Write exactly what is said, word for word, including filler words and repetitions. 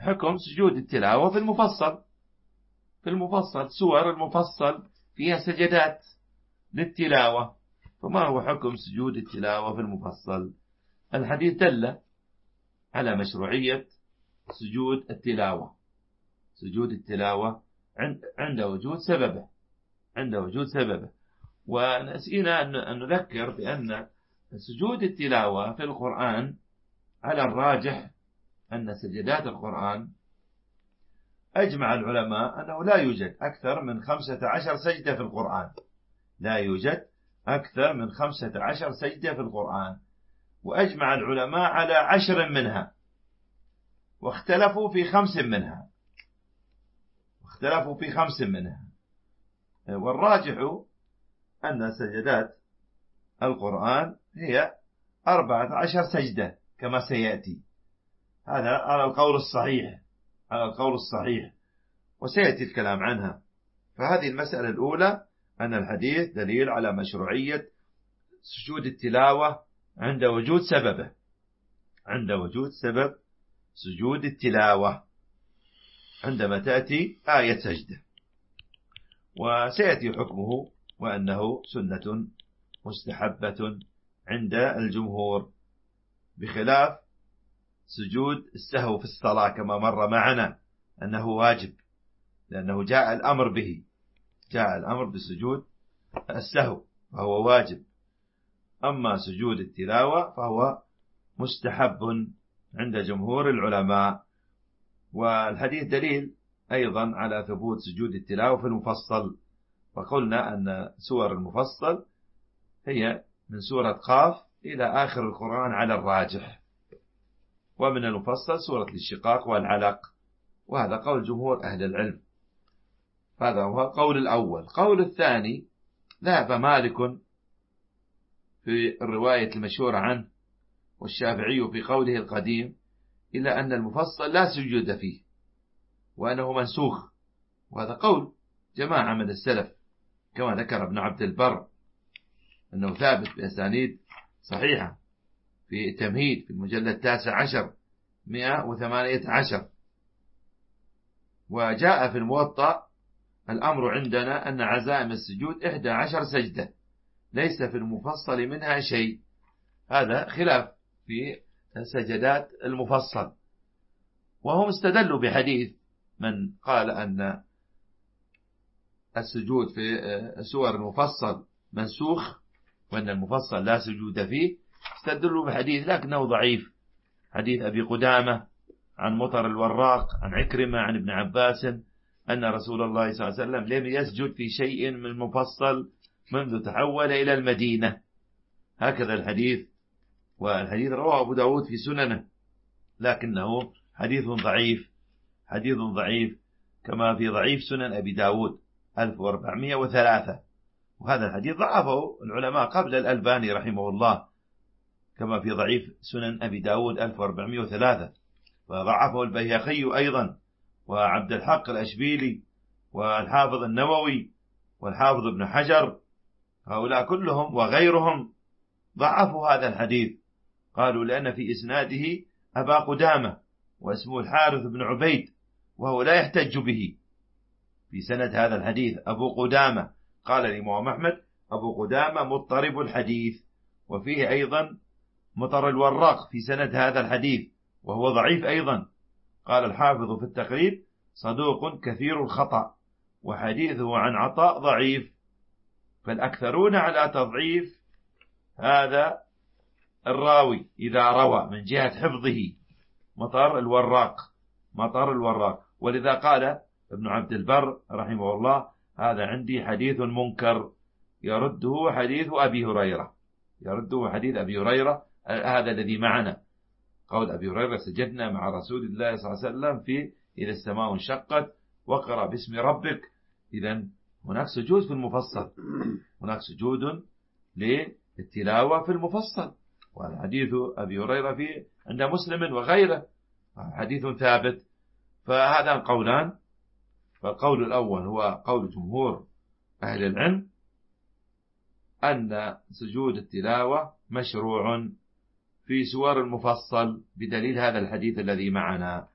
حكم سجود التلاوة في المفصل. في المفصل سور المفصل فيها سجدات للتلاوة، فما هو حكم سجود التلاوة في المفصل؟ الحديث دل على مشروعية سجود التلاوة. سجود التلاوة عند وجود سببه عند وجود سببه ونسينا أن نذكر بأن سجود التلاوة في القرآن على الراجح أن سجدات القرآن أجمع العلماء أنه لا يوجد أكثر من خمسة عشر سجدة في القرآن. لا يوجد أكثر من خمسة عشر سجدة في القرآن، وأجمع العلماء على عشر منها، واختلفوا في خمس منها واختلفوا في خمس منها والراجح أن سجدات القرآن هي أربعة عشر سجدة كما سيأتي. هذا على القول الصحيح على القول الصحيح وسيأتي الكلام عنها. فهذه المسألة الأولى، أن الحديث دليل على مشروعية سجود التلاوة عند وجود سببه عند وجود سبب سجود التلاوة عندما تأتي آية سجدة، وسيأتي حكمه وأنه سنة مستحبة عند الجمهور، بخلاف سجود السهو في الصلاة كما مر معنا أنه واجب، لأنه جاء الأمر به جاء الأمر بسجود السهو فهو واجب. أما سجود التلاوة فهو مستحب عند جمهور العلماء. والحديث دليل أيضا على ثبوت سجود التلاوة في المفصل، وقلنا أن سور المفصل هي من سورة قاف إلى آخر القرآن على الراجح، ومن المفصل سورة الشقاق والعلق، وهذا قول جمهور أهل العلم. هذا هو قول الأول. قول الثاني، ذهب مالك في الرواية المشهورة عنه والشافعي في قوله القديم إلى أن المفصل لا سجود فيه وأنه منسوخ، وهذا قول جماعة من السلف كما ذكر ابن عبد البر أنه ثابت بأسانيد صحيحة في التمهيد في المجلد التاسع عشر مئة وثمانية عشر. وجاء في الموطأ الأمر عندنا أن عزائم السجود إحدى عشر سجدة ليس في المفصل منها شيء. هذا خلاف في سجدات المفصل، وهم استدلوا بحديث من قال أن السجود في سور المفصل منسوخ وأن المفصل لا سجود فيه. استدلوا بحديث لكنه ضعيف، حديث أبي قدامة عن مطر الوراق عن عكرمة عن ابن عباس أن رسول الله صلى الله عليه وسلم لم يسجد في شيء من المفصل منذ تحول إلى المدينة. هكذا الحديث، والحديث رواه أبو داود في سننه، لكنه حديث ضعيف حديث ضعيف كما في ضعيف سنن أبي داود ألف وأربعمائة وثلاثة، وهذا الحديث ضعفه العلماء قبل الألباني رحمه الله، كما في ضعيف سنن أبي داود ألف وأربعمائة وثلاثة، وضعفه البيهقي أيضا وعبد الحق الأشبيلي والحافظ النووي والحافظ ابن حجر، هؤلاء كلهم وغيرهم ضعفوا هذا الحديث، قالوا لأن في إسناده أبا قدامة واسمه الحارث بن عبيد وهو لا يحتج به. في سند هذا الحديث أبو قدامة، قال الإمام أحمد أبو قدامة مضطرب الحديث، وفيه أيضا مطر الوراق في سند هذا الحديث وهو ضعيف أيضا. قال الحافظ في التقريب صدوق كثير الخطأ وحديثه عن عطاء ضعيف. فالأكثرون على تضعيف هذا الراوي إذا روى من جهة حفظه مطر الوراق مطر الوراق ولذا قال ابن عبد البر رحمه الله هذا عندي حديث منكر يرده حديث أبي هريرة يرده حديث أبي هريرة هذا الذي معنا، قول أبي هريرة سجدنا مع رسول الله صلى الله عليه وسلم في إذا السماء انشقت وقرأ باسم ربك. إذن هناك سجود في المفصل، هناك سجود للتلاوة في المفصل، والحديث أبي هريرة في عند مسلم وغيره حديث ثابت. فهذا القولان، فالقول الأول هو قول جمهور أهل العلم أن سجود التلاوة مشروع في سور المفصل بدليل هذا الحديث الذي معنا.